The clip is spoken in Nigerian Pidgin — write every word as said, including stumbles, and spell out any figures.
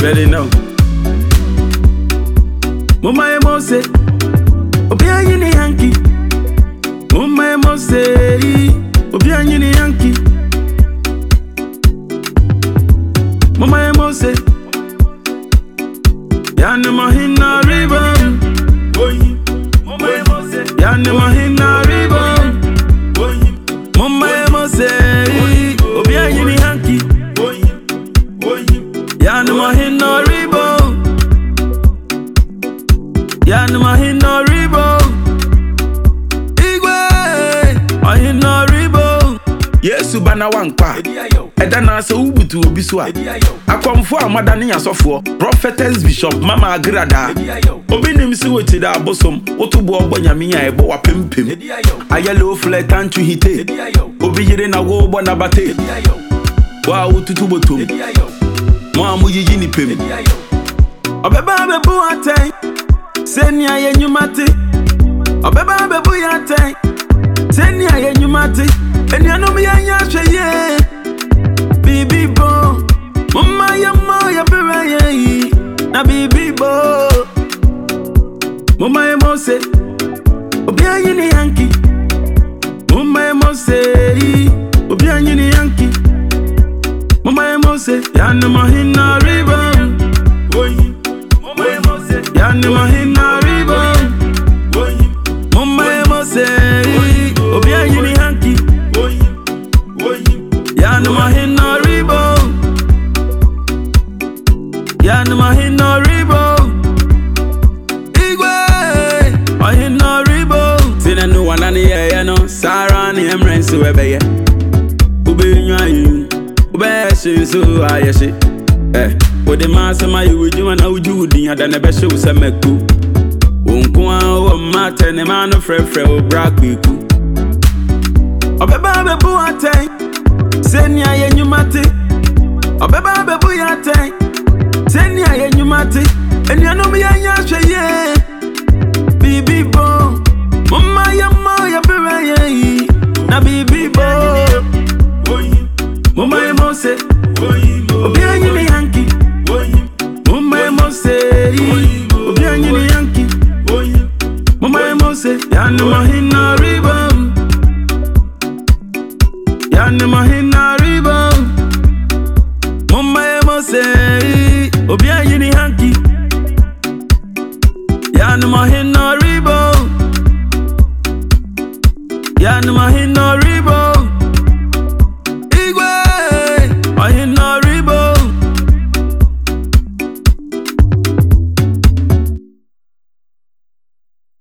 already know. Mama Mose, Obia Yini Yankee. Mama Mose, Obia Yini Yankee. Mama Mose, Yana Mahina Ribbon. Mama Mose, Yana Mahina Ribbon. Mama Mose, Obia Yini Yankee. Yana Mahina Ribbon. Yana Mahina Ribbon. Igwe Mahina Ribbon. Yesu bana wankpa. Eda na se ubutu obi so a. Akwamfo amada ne yasofo. Prophetess Bishop Mama Agrada. Obi nim se woti da abosom. Otobo ogbo nyame ya ebo wapempem. Ayelo flat antu hite. Obi yire na wo bo na bate. Wa ututu botom. Mo amujiji ni pem. Obeba bebu atay. Senia ye nyumati. Obeba bebu atay. Senia ye nyumati. Eni anum ya nyahwe ye. Bibi bo. Mama ya mo ya bere ye. Na bibi bo. Mama ya Mose. Obia Yini Yankee. Mama ya Mose. Obia Yini Yankee. Mama ya Mose. Yana Mahina Ribbon. Mama ya Mose. Yana Mahina Ribbon. Mama ya Mose. Obia Yini Yankee. Yana Mahina Ribbon. Yana Mahina Ribbon. Igwe Mahina Ribbon. Sina no one ani ye no. Sarah ni emrensi webeye. Ube nyayu. Ube shi so ayeshi. Eh. Ode masema yuju na uju din ada na be show se meku. Onko an o mate ne ma no frefre o brakweku. Obeba bebu atay. Senia ye nyumati. Obeba bebu atay. Senia ye nyumati. Eni anum ya nyahwe ye. Bibi bo. Mama ya mo ya bere ye. Na bibi bo. Mama ya Mose. Obia Yini Yankee. Mama ya Mose. Obia Yini Yankee. Mama ya Mose. Yana Mahina Ribbon. Yana Mahina Ribbon. Mama ya Mose. Obia Yini Yankee. Yana Mahina Ribbon. Yana Mahina Ribbon.